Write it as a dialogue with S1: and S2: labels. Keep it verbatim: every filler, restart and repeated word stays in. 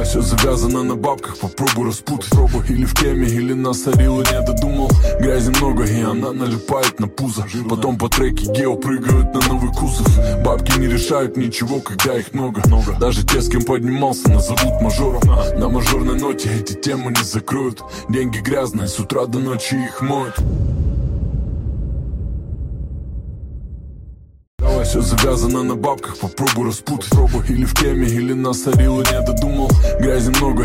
S1: Все завязано на бабках, попробуй распутать. Пробуй или в кеме, или насорил и не додумал. Грязи много, и она налипает на пузо. Потом по треке гео прыгают на новый кузов. Бабки не решают ничего, когда их много. Даже те, с кем поднимался, назовут мажором. На мажорной ноте эти темы не закроют. Деньги грязные, с утра до ночи их моют. Все завязано на бабках, попробуй распутать. Пробуй или в кеме, или насорил и не додумал. Грязи много.